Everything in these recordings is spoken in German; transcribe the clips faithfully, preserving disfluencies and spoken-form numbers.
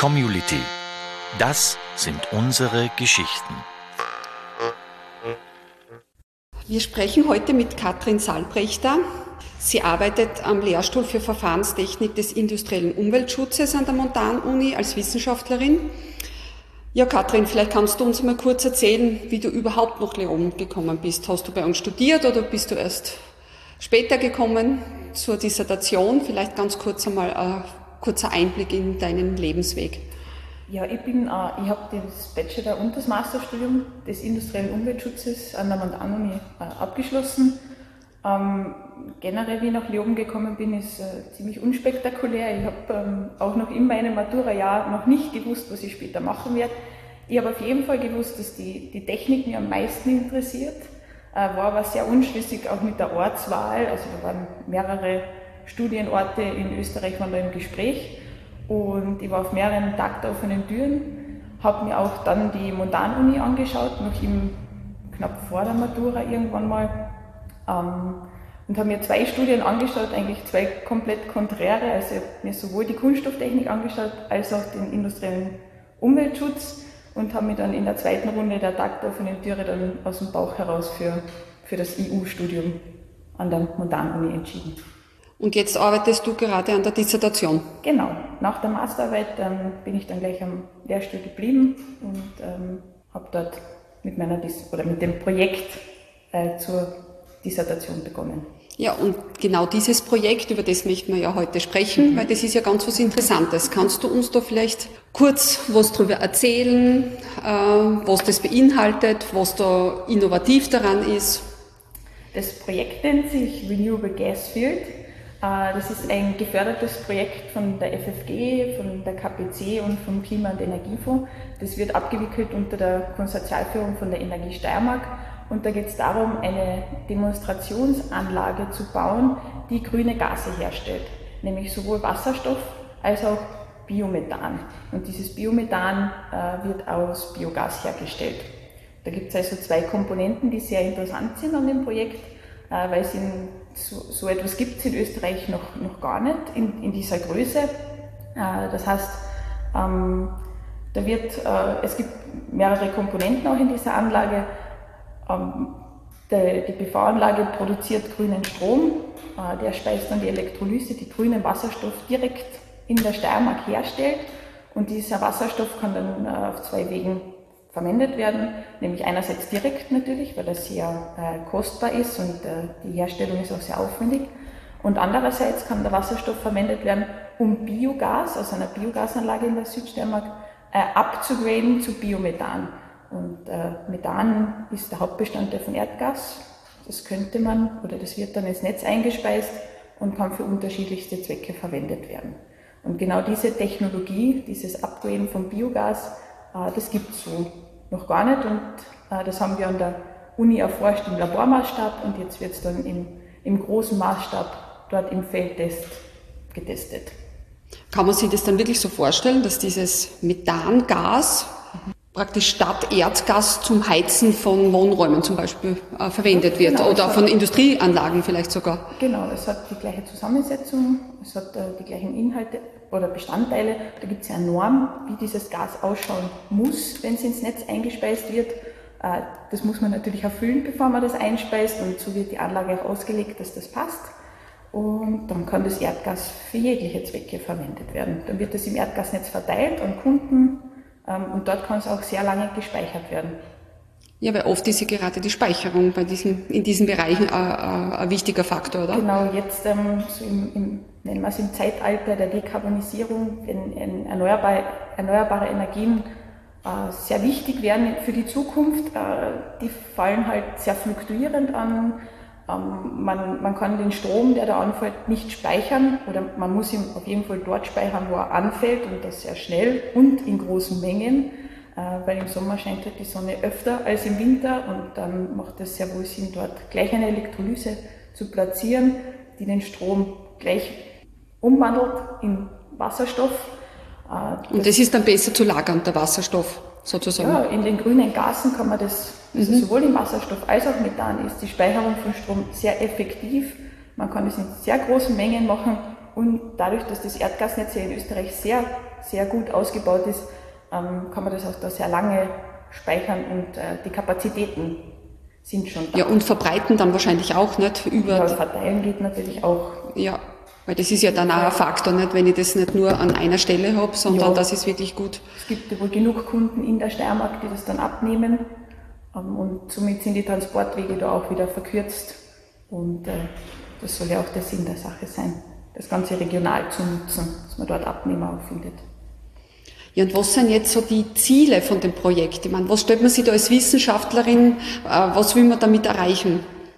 Community. Das sind unsere Geschichten. Wir sprechen heute mit Katrin Salbrechter. Sie arbeitet am Lehrstuhl für Verfahrenstechnik des industriellen Umweltschutzes an der Montanuni als Wissenschaftlerin. Ja, Katrin, vielleicht kannst du uns mal kurz erzählen, wie du überhaupt nach Leoben gekommen bist. Hast du bei uns studiert oder bist du erst später gekommen zur Dissertation? Vielleicht ganz kurz einmal ein kurzer Einblick in deinen Lebensweg. Ja, ich bin, äh, ich habe das Bachelor- und das Masterstudium des industriellen Umweltschutzes an der Montanuni äh, abgeschlossen. Ähm, generell, wie ich nach Leoben gekommen bin, ist äh, ziemlich unspektakulär. Ich habe ähm, auch noch in meinem Matura-Jahr noch nicht gewusst, was ich später machen werde. Ich habe auf jeden Fall gewusst, dass die, die Technik mich am meisten interessiert. Äh, war aber sehr unschlüssig auch mit der Ortswahl. Also da waren mehrere Studienorte in Österreich waren da im Gespräch. Und ich war auf mehreren taktoffenen Türen, habe mir auch dann die Montanuni angeschaut, noch im, knapp vor der Matura irgendwann mal. Ähm, und habe mir zwei Studien angeschaut, eigentlich zwei komplett konträre. Also ich habe mir sowohl die Kunststofftechnik angeschaut, als auch den industriellen Umweltschutz und habe mich dann in der zweiten Runde der taktoffenen Türe dann aus dem Bauch heraus für, für das I U-Studium an der Montanuni entschieden. Und jetzt arbeitest du gerade an der Dissertation? Genau. Nach der Masterarbeit ähm, bin ich dann gleich am Lehrstuhl geblieben und ähm, habe dort mit meiner Dis- oder mit dem Projekt äh, zur Dissertation begonnen. Ja, und genau dieses Projekt, über das möchten wir ja heute sprechen, mhm. weil das ist ja ganz was Interessantes. Kannst du uns da vielleicht kurz was darüber erzählen, äh, was das beinhaltet, was da innovativ daran ist? Das Projekt nennt sich Renewable Gas Field. Das ist ein gefördertes Projekt von der F F G, von der K P C und vom Klima- und Energiefonds. Das wird abgewickelt unter der Konsortialführung von der Energie Steiermark. Und da geht es darum, eine Demonstrationsanlage zu bauen, die grüne Gase herstellt, nämlich sowohl Wasserstoff als auch Biomethan. Und dieses Biomethan äh, wird aus Biogas hergestellt. Da gibt es also zwei Komponenten, die sehr interessant sind an dem Projekt, äh, weil es in So, so etwas gibt es in Österreich noch, noch gar nicht in, in dieser Größe. Äh, das heißt, ähm, da wird, äh, es gibt mehrere Komponenten auch in dieser Anlage. Ähm, der, die P V-Anlage produziert grünen Strom, äh, der speist dann die Elektrolyse, die grünen Wasserstoff direkt in der Steiermark herstellt. Und dieser Wasserstoff kann dann äh, auf zwei Wegen verwendet werden, nämlich einerseits direkt natürlich, weil das sehr äh, kostbar ist und äh, die Herstellung ist auch sehr aufwendig. Und andererseits kann der Wasserstoff verwendet werden, um Biogas aus einer Biogasanlage in der Südsteiermark äh, abzugraden zu Biomethan. Und äh, Methan ist der Hauptbestandteil von Erdgas. Das könnte man oder das wird dann ins Netz eingespeist und kann für unterschiedlichste Zwecke verwendet werden. Und genau diese Technologie, dieses Upgraden von Biogas, das gibt es so noch gar nicht und äh, das haben wir an der Uni erforscht im Labormaßstab und jetzt wird es dann im, im großen Maßstab dort im Feldtest getestet. Kann man sich das dann wirklich so vorstellen, dass dieses Methangas mhm. praktisch statt Erdgas zum Heizen von Wohnräumen zum Beispiel äh, verwendet wird genau, oder von Industrieanlagen vielleicht sogar? Genau, es hat die gleiche Zusammensetzung, es hat äh, die gleichen Inhalte oder Bestandteile. Da gibt es ja eine Norm, wie dieses Gas ausschauen muss, wenn es ins Netz eingespeist wird. Äh, das muss man natürlich erfüllen, bevor man das einspeist und so wird die Anlage auch ausgelegt, dass das passt. Und dann kann das Erdgas für jegliche Zwecke verwendet werden. Dann wird das im Erdgasnetz verteilt an Kunden ähm, und dort kann es auch sehr lange gespeichert werden. Ja, weil oft ist ja gerade die Speicherung bei diesen, in diesen Bereichen äh, äh, ein wichtiger Faktor, oder? Genau, jetzt ähm, so im, im, nennen wir es im Zeitalter der Dekarbonisierung, wenn, wenn erneuerbare, erneuerbare Energien äh, sehr wichtig werden für die Zukunft, äh, die fallen halt sehr fluktuierend an. Ähm, man, man kann den Strom, der da anfällt, nicht speichern oder man muss ihn auf jeden Fall dort speichern, wo er anfällt und das sehr schnell und in großen Mengen. Weil im Sommer scheint halt die Sonne öfter als im Winter und dann macht es sehr wohl Sinn, dort gleich eine Elektrolyse zu platzieren, die den Strom gleich umwandelt in Wasserstoff. Das und das ist dann besser zu lagern, der Wasserstoff sozusagen? Ja, in den grünen Gasen kann man das, also mhm. sowohl im Wasserstoff als auch Methan ist die Speicherung von Strom sehr effektiv. Man kann es in sehr großen Mengen machen und dadurch, dass das Erdgasnetz ja in Österreich sehr sehr gut ausgebaut ist, ähm, kann man das auch da sehr lange speichern und äh, die Kapazitäten sind schon da. Ja, und verbreiten dann wahrscheinlich auch nicht über... Ja, verteilen geht natürlich auch. Ja, weil das ist ja dann auch ein Faktor, nicht, wenn ich das nicht nur an einer Stelle habe, sondern ja, das ist wirklich gut. Es gibt wohl genug Kunden in der Steiermark, die das dann abnehmen, ähm, und somit sind die Transportwege da auch wieder verkürzt und äh, das soll ja auch der Sinn der Sache sein, das Ganze regional zu nutzen, dass man dort Abnehmer auch findet. Ja, und was sind jetzt so die Ziele von dem Projekt? Ich meine, was stellt man sich da als Wissenschaftlerin, äh, was will man damit erreichen?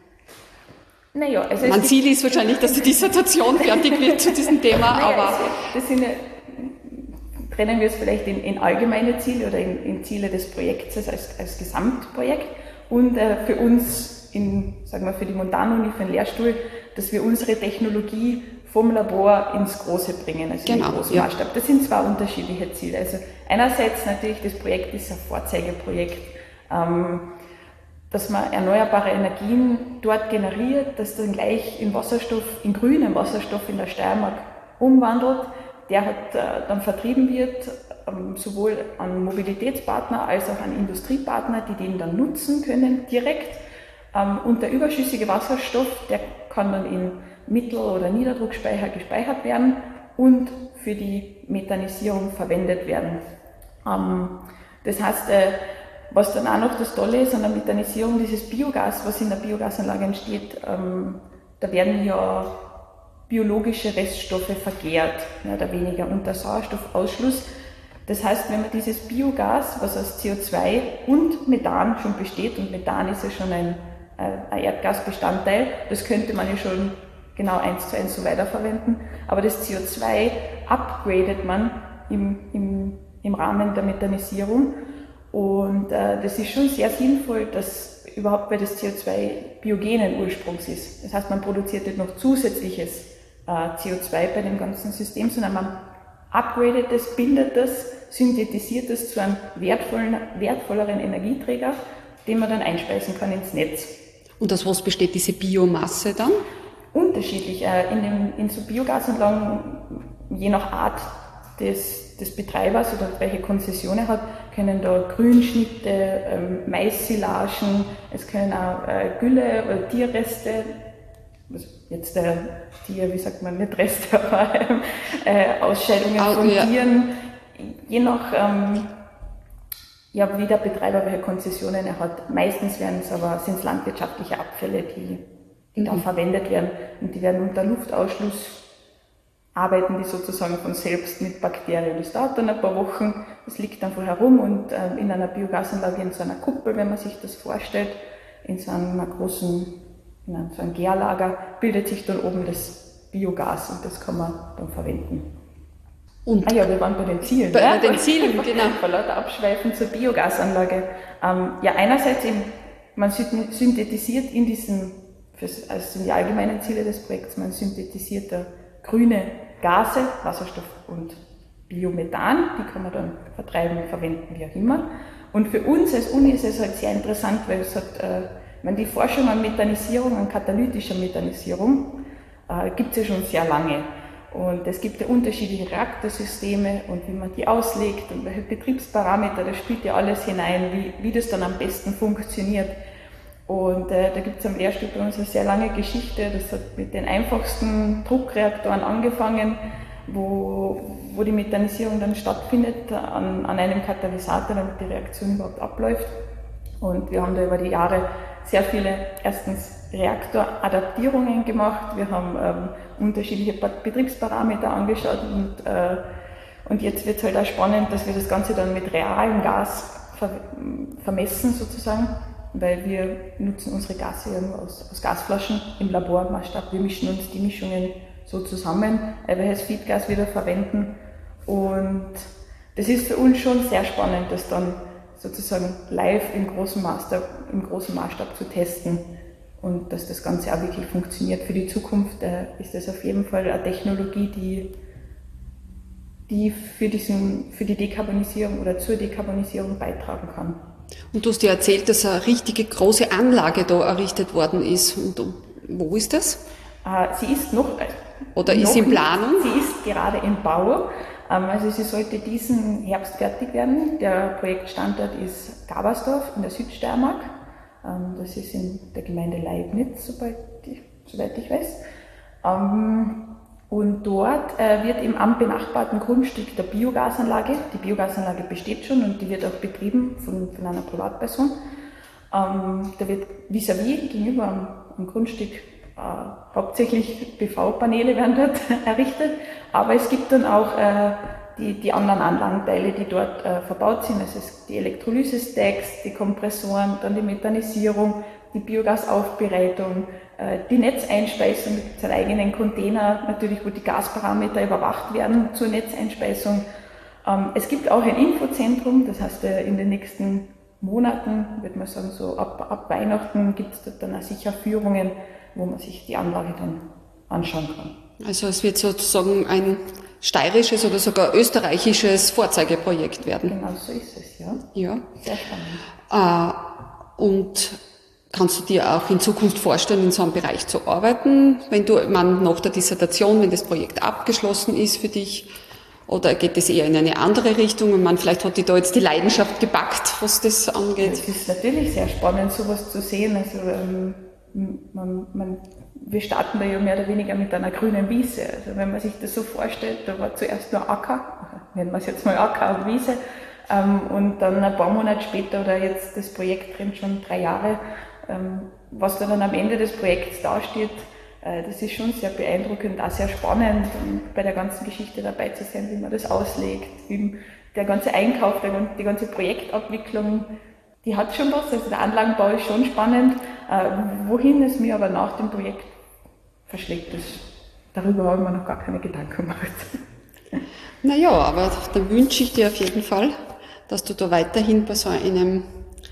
Naja, also mein Ziel ist wahrscheinlich, dass die Dissertation fertig wird zu diesem Thema, naja, aber... Also das sind, trennen wir es vielleicht in, in allgemeine Ziele oder in, in Ziele des Projekts als, als Gesamtprojekt und äh, für uns, in, sagen wir für die Montanuni, für den Lehrstuhl, dass wir unsere Technologie vom Labor ins Große bringen, also genau, in den großen ja. Maßstab. Das sind zwei unterschiedliche Ziele. Also einerseits natürlich, das Projekt ist ein Vorzeigeprojekt, ähm, dass man erneuerbare Energien dort generiert, das dann gleich in Wasserstoff, in grünen Wasserstoff in der Steiermark umwandelt, der halt, äh, dann vertrieben wird, ähm, sowohl an Mobilitätspartner als auch an Industriepartner, die den dann nutzen können direkt. Ähm, und der überschüssige Wasserstoff, der kann dann in Mittel- oder Niederdruckspeicher gespeichert werden und für die Methanisierung verwendet werden. Ähm, das heißt, äh, was dann auch noch das Tolle ist an der Methanisierung, dieses Biogas, was in der Biogasanlage entsteht, ähm, da werden ja biologische Reststoffe vergärt, mehr oder weniger unter Sauerstoffausschluss. Das heißt, wenn man dieses Biogas, was aus C O zwei und Methan schon besteht, und Methan ist ja schon ein, äh, ein Erdgasbestandteil, das könnte man ja schon genau eins zu eins so weiterverwenden, aber das C O zwei upgradet man im, im, im Rahmen der Methanisierung. Und äh, das ist schon sehr sinnvoll, dass überhaupt, weil das C O zwei biogenen Ursprungs ist. Das heißt, man produziert nicht noch zusätzliches äh, C O zwei bei dem ganzen System, sondern man upgradet es, bindet es, synthetisiert es zu einem wertvollen, wertvolleren Energieträger, den man dann einspeisen kann ins Netz. Und aus was besteht diese Biomasse dann? Unterschiedlich. Äh, in, den, in so Biogasanlagen, je nach Art des, des Betreibers oder welche Konzession er hat, können da Grünschnitte, ähm, Maissilagen, es können auch äh, Gülle oder Tierreste, also jetzt äh, Tier, wie sagt man, nicht Reste, aber äh, Ausscheidungen oh, von ja. Tieren, je nach ähm, ja, wie der Betreiber welche Konzessionen er hat. Meistens werden es aber sind es landwirtschaftliche Abfälle, die, die mhm. dann verwendet werden, und die werden unter Luftausschluss arbeiten die sozusagen von selbst mit Bakterien. Das dauert dann ein paar Wochen, das liegt dann vorher rum, und äh, in einer Biogasanlage, in so einer Kuppel, wenn man sich das vorstellt, in so einer großen, in einem, so einem Gärlager, bildet sich dann oben das Biogas, und das kann man dann verwenden. Und ah ja, wir waren bei den Zielen. Bei, ja? bei den Zielen, genau. Vor lauter Abschweifen zur Biogasanlage. Ähm, ja, einerseits eben, man synthetisiert in diesem, also sind die allgemeinen Ziele des Projekts, man synthetisiert da grüne Gase, Wasserstoff und Biomethan, die kann man dann vertreiben, verwenden, wie auch immer. Und für uns als Uni ist es halt sehr interessant, weil es hat, äh, man die Forschung an Methanisierung, an katalytischer Methanisierung, äh, gibt es ja schon sehr lange. Und es gibt ja unterschiedliche Reaktorsysteme und wie man die auslegt und welche Betriebsparameter, das spielt ja alles hinein, wie, wie das dann am besten funktioniert. Und äh, da gibt es am Lehrstuhl bei uns eine sehr lange Geschichte, das hat mit den einfachsten Druckreaktoren angefangen, wo, wo die Methanisierung dann stattfindet an, an einem Katalysator, damit die Reaktion überhaupt abläuft. Und wir haben da über die Jahre sehr viele, erstens Reaktoradaptierungen gemacht, wir haben ähm, unterschiedliche Betriebsparameter angeschaut, und, äh, und jetzt wird es halt auch spannend, dass wir das Ganze dann mit realem Gas ver vermessen sozusagen, weil wir nutzen unsere Gase ja nur aus, aus Gasflaschen im Labormaßstab, wir mischen uns die Mischungen so zusammen, weil wir als Feedgas wieder verwenden, und das ist für uns schon sehr spannend, das dann sozusagen live im großen Maßstab, im großen Maßstab zu testen, und dass das Ganze auch wirklich funktioniert. Für die Zukunft äh, ist das auf jeden Fall eine Technologie, die, die für, diesen, für die Dekarbonisierung oder zur Dekarbonisierung beitragen kann. Und du hast ja erzählt, dass eine richtige große Anlage da errichtet worden ist. Und wo ist das? Äh, sie ist noch... Äh, oder noch ist in Planung? Nicht, sie ist gerade im Bau. Also sie sollte diesen Herbst fertig werden. Der Projektstandort ist Gabersdorf in der Südsteiermark. Das ist in der Gemeinde Leibniz, soweit ich, soweit ich weiß. Und dort wird eben am benachbarten Grundstück der Biogasanlage, die Biogasanlage besteht schon und die wird auch betrieben von, von einer Privatperson. Da wird vis-à-vis gegenüber am, am Grundstück äh, hauptsächlich P V-Paneele werden dort errichtet, aber es gibt dann auch äh, die, die anderen Anlagenteile, die dort äh, verbaut sind. Also es die Elektrolyse-Stacks, die Kompressoren, dann die Methanisierung, die Biogasaufbereitung, äh, die Netzeinspeisung, da gibt es einen eigenen Container, natürlich, wo die Gasparameter überwacht werden zur Netzeinspeisung. Ähm, es gibt auch ein Infozentrum, das heißt äh, in den nächsten Monaten, würde man sagen, so ab, ab Weihnachten gibt es dort dann auch sicher Führungen, wo man sich die Anlage dann anschauen kann. Also es wird sozusagen ein steirisches oder sogar österreichisches Vorzeigeprojekt werden. Genau so ist es, ja. Ja. Sehr spannend. Äh, und kannst du dir auch in Zukunft vorstellen, in so einem Bereich zu arbeiten, wenn du, man nach der Dissertation, wenn das Projekt abgeschlossen ist für dich, oder geht es eher in eine andere Richtung und man vielleicht hat dich da jetzt die Leidenschaft gepackt, was das angeht? Es ist natürlich sehr spannend, sowas zu sehen. Also ähm, man, man, wir starten da ja mehr oder weniger mit einer grünen Wiese. Also wenn man sich das so vorstellt, da war zuerst nur Acker, nennen wir es jetzt mal Acker und Wiese, ähm, und dann ein paar Monate später oder jetzt das Projekt drin schon drei Jahre, ähm, was da dann am Ende des Projekts dasteht, äh, das ist schon sehr beeindruckend, auch sehr spannend, um bei der ganzen Geschichte dabei zu sein, wie man das auslegt, wie der ganze Einkauf, der, die ganze Projektabwicklung. Die hat schon was, also der Anlagenbau ist schon spannend. Äh, wohin es mir aber nach dem Projekt verschlägt, das, darüber habe ich mir noch gar keine Gedanken gemacht. Naja, aber dann wünsche ich dir auf jeden Fall, dass du da weiterhin bei so einem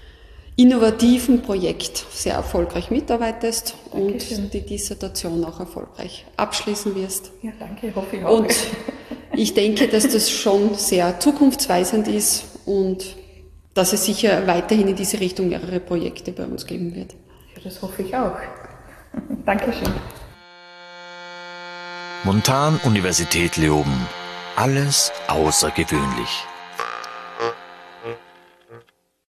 innovativen Projekt sehr erfolgreich mitarbeitest. Dankeschön. Und die Dissertation auch erfolgreich abschließen wirst. Ja, danke, hoffe ich auch. Und ich denke, dass das schon sehr zukunftsweisend ist und dass es sicher weiterhin in diese Richtung mehrere Projekte bei uns geben wird. Ja, das hoffe ich auch. Dankeschön. Montan-Universität Leoben. Alles außergewöhnlich.